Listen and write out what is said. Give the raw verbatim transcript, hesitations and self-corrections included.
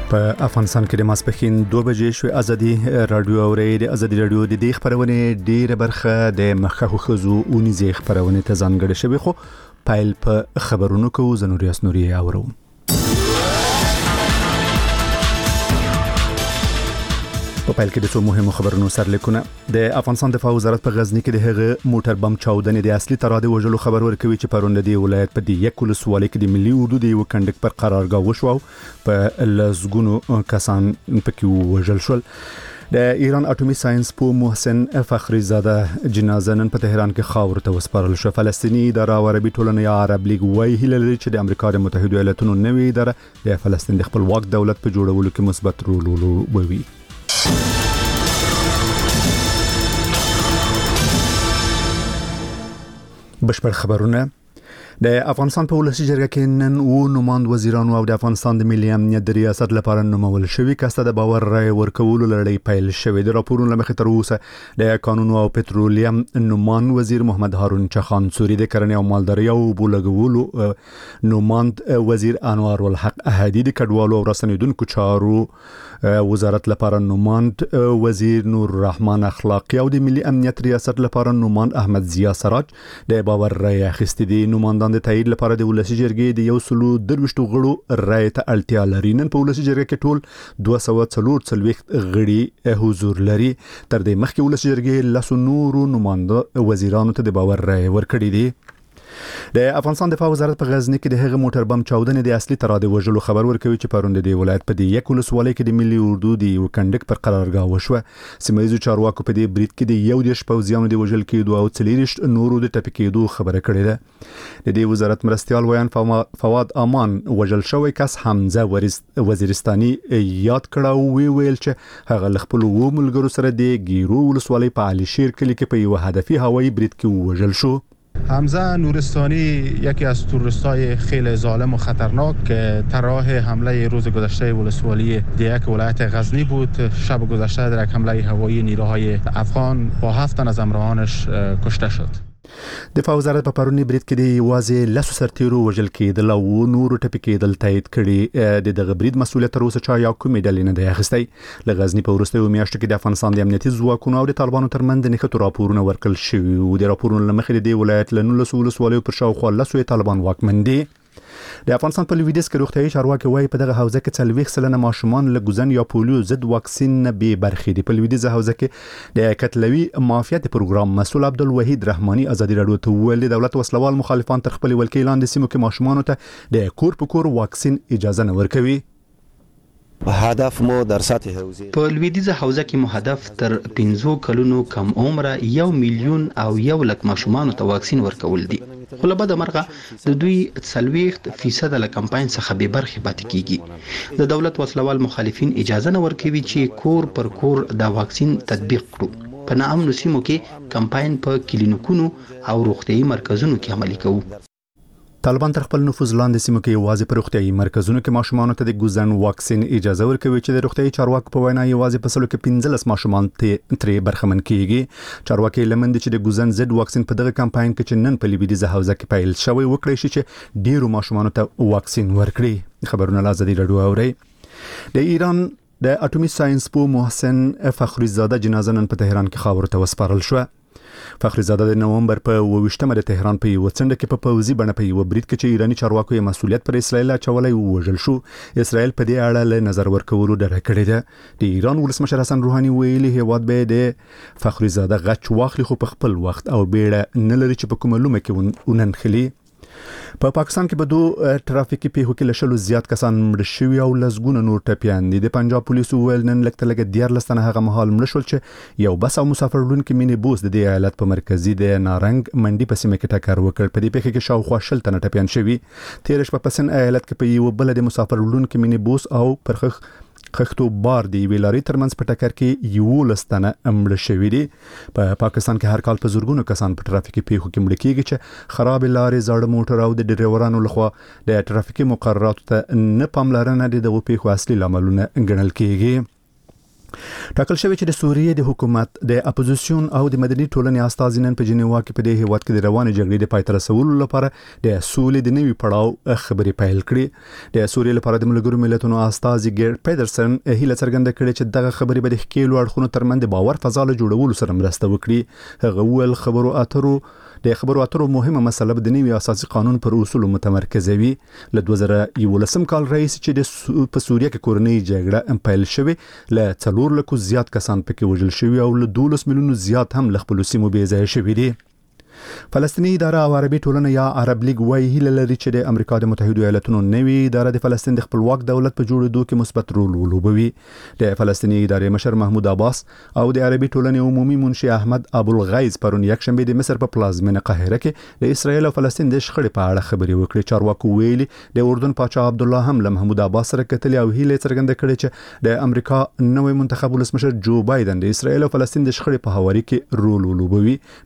په افغانستان کې د ماسپښین دوه بجې شوې ازادي رادیو اوري د ازادي رادیو د دې خبرونه ډیره برخه د مخخو خزو اونیزي خبرونه ته ځانګړې شوی خو پایل په خبرونو کې زنوریاس نوري اورو په پایل کې د څو مهمو خبرونو سرلیکونه د افغانستان دفاع وزارت په غزنی کې د هغه موټر بم چاودنې د اصلي تراده وژلو خبر ورکوي چې پرون د ولایت په دی یک ولسوالۍ کې د ملي اردو د یو کندک پر قرارګاه وشو په لزګونو کسان پکې وژل شول. د ایران اټومي ساينس په محسن فخری زاده جنازه نن په تهران کې خاور ته وسپارل شو. فلسطینی اداره او عربي ټولنې یا عرب لیگ وايي هیله لري چې د امریکا د متحده ایالاتونو نوې اداره د فلسطین د خپلواک دولت په جوړولو کې مثبت رول ولوبوي. بشپړ خبرونه د افغانستان په ولسی جرګه کې نن و نوماند وزیرانو او د افغانستان د ملي امنیت د ریاست لپاره نومول شوی کسته د باور رای ورکولو لړۍ پیل شوې. د راپورونو لمخې تر اوسه د قانون او پټرولیم نومان وزیر محمد هارون چخان سوري د کرنې او مالدارۍ او بولګولو نوماند وزیر انوار الحق احدی د کډوالو او رسنیدونکو چارو وزارت لپاره نوماند وزیر نور الرحمن اخلاقی او د ملي امنیت ریاست لپاره نوماند احمد ضیا سراج د باور رای اخیستي دي. نوماندان د تایید لپاره د ولسی جرګې د یو سلو درويشتو غړو رای ته اړتیا لري. نن په ولسی جرګه کې ټول دوه سوه څلور څلويخت غړي حضور لري. تر دې مخکې ولسی جرګې لاسو نورو نوماند وزیرانو ته د باور رای ورکړي دي. د افغانستان دفاع وزارت په غزنی کې د هغه موټر بم چاودنې د اصلي تراده وژلو خبر ورکوي چې پرون د ولایت په دی یک ولسوالۍ کې د ملي اردو د یو کندک پر قرارګاه وشو. سیمایي چارواکو په دې برید کې د یو دیش پوځیانو د وژل کېدو او څلورشت نورو د ټپي کېدو خبره کړې ده. د دې وزارت مرستيال ویان فواد امان وژل شوی کس حمزه وزیرستاني یاد کړه او وی ویل چې هغه خپل و ملګرو سره د ګیرو ولسوالۍ په علي شیر کلی کې په یو هدفي هوایي برید کې وژل شو. حمزه نورستانی یکی از تروریستای خیلی ظالم و خطرناک که طراح حمله روز گذشته ولسوالی دیک ولایت غزنی بود. شب گذشته در یک حمله هوایی نیروهای افغان با هفت تن از همراهانش کشته شد. دفاع وزارت په پرونی برید کې د واځي لاسو سرتیرو وژل کېدل او نورو ټپي کېدل تایید کړي. د دغه برید مسولیت تر اوسه چا یو کومې ډلې نه دی اخیستی. ل غزنی په وروستیو میاشتو کې د افغانستان د امنیتي ځواکونو او د طالبانو ترمنځ د نښتو راپورونه ورکړل شوي او د راپورونو لمخې د ولایت له نولس ولسوالیو پر شاوخوا لسو طالبان واکمن دي. د افغانستان په لویدیځ کې روغتیايي چارواکي وايي په دغه حوزه کې څلويخ سلنه ماشومان له ګوزن یا پولیو ضد واکسین نه به برخې دي. په لویدیځ حوزه کې د کتلوي معافیت پروګرام مسؤل عبدالوحید رحماني ازادي رادیو ته ویل د دولت وسلوال مخالفان تر خپل ولکې لاندې سیمو کې ماشومان ته د کور په کور واکسین اجازه نه ورکوي. هدف مو در سطح حوزه په لویدیځه حوزه کې مو هدف تر پنځو کلونو کم عمره یو میلیون او یو لک ماشومان ته واکسین ورکول دي. خو له بده مرغه د دوی څلويخت فیصد له کمپاین څخه به برخه پاتې کیږي. د دولت وسلوال مخالفین اجازه نه ورکوي چې کور پر کور د واکسین تطبیق کړو. په ناامنو سیمو کې کمپاین په کلینیکونو او روغتيایي مرکزونو کې عملي کوو. طالبان تر خپل نفوذ لاندې سیمو کې یوازې په روغتيایي مرکزونو کې ماشومان ته د ګوزن واکسین اجازه ورکوي چې د روغتيایي چارواکو په وینا یوازې په سلو کې پنځلس ماشومان ته ترې برخمن کیږي. چارواکي لمن چې د ګوزن ضد واکسین په دغه کمپاین کې چې نن په لویدیځه حوزه کې پیل شوی وکړي شي چې ډیرو ماشومان ته واکسین ورکړي. خبرونه لازدي رادیو اوري. د ایران د اټومي ساينس په محسن فخری زاده جنازه نن په تهران کې خاور ته وسپارل شو. فخری زاده د نومبر په اوويشتمه د تهران په یو څنډه کې په پوزي بڼه په یو برید کې چې ایرانی چارواکو یې مسولیت پر اسرائیل اچولای وژل شو. اسرائیل په دې اړه له نظر ورکولو ډډه کړې ده. د ایران ولسمشر حسن روحاني ویلي هیواد به د فخری زاده غچ واخلي خو په خپل وخت او بیړه نه لري چې په کومه لومه کې وننخلي. په پا پاکستان کې به دوه ټرافیکي پیښو کې لشلو زیات کسان مړ شوي او لزګونه نور ټپيان دي. د پنجاب پولیسو ویل نن لکه لګ ډیر لستنه هغه مهال مړ شول چې یو بس او مسافر لونکي مینی بوس د دې ایالت په مرکزی د نارنګ منډي په سیمه کې ټکر وکړ. په دې پیښه کې شاوخوا شل تنه ټپيان شوي. تیر شپه په سن ایالت کې په یو بل د مسافر لونکي مینی بوس او پرخخ خښتو بار دی ویلاري ترمنځ په ټکر کې یو لستنه امړ شوې دي. په پا پاکستان کې هر کال په زورګونو کسان په ټرافیکي پیښو کې مړ کیږي چې خراب لارې زړه موټر او د ډرایورانو لخوا د ټرافیکي مقرراتو ته نه پاملرنه د دغه پیښو اصلي لاملونه ګڼل کیږي. ټاکل شوی چې د سوریې د حکومت د اپوزیسیون او د مدني ټولنې استازي نن په جنیوا کې په دې هیواد کې د روانې جګړې د پای ته رسولو لپاره د سولې د نوي پړاو خبرې پیل کړې. د سوریې لپاره د ملګرو ملتونو استازي ګیر پیډرسن هیله څرګنده کړې چې دغه خبرې به د ښکېلو اړخونو ترمنځ د باور فضا له جوړولو سره مرسته وکړي. هغه وویل خبرو اترو د خبرو اترو مهمه مسله د نوي اساسي قانون پر اصولو متمرکزوي. له دوه زره یولسم کال راهیسې چې د په سوریه کې کورنۍ جګړه پیل شوې له څلور لکو زیات کسان پکې وژل شوي او له دولس میلیونو زیات هم له خپلو سیمو بې ځایه شوي دي. فلسطینی اداره او عربي ټولنه یا عرب لیگ وايي هیله لري چې د امریکا د متحده ایالاتونو نوي اداره د فلسطین د خپلواک دولت په جوړېدو کې مثبت رول ولوبوي. د فلسطینی ادارې مشر محمود عباس او د عربي ټولنې عمومي منشي احمد ابو الغیظ پرون یکشنبه د مصر په پلازمینه قاهره کې د اسرایل او فلسطین د شخړې په اړه خبرې وکړې. چارواکو ویلي د اردن پاچا عبد الله هم له محمود عباس سره کتلي او هیله څرګنده کړې چې د امریکا نوې منتخب ولسمشر جو بایدن د اسرایل او فلسطین د شخړې په هواري کې رول ولوبوي.